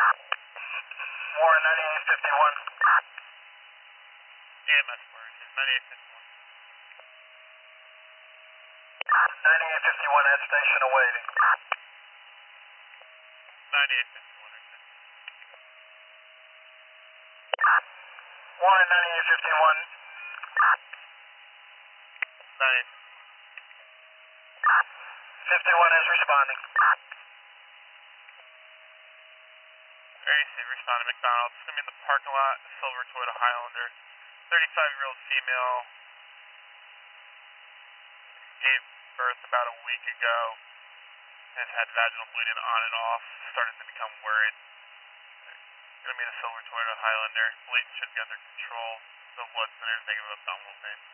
Warren 9851. AMS Warren, 9851. 9851 at station awaiting. 9851. Warren 9851. 9851. 51 is responding. Very safe, responding McDonald's. It's going to be in the parking lot, silver Toyota Highlander. 35-year-old female. Gave birth about a week ago. Has had vaginal bleeding on and off. Started to become worried. Going to be in a silver Toyota Highlander. Bleeding should be under control. No blood thinners, negative abdominal pain.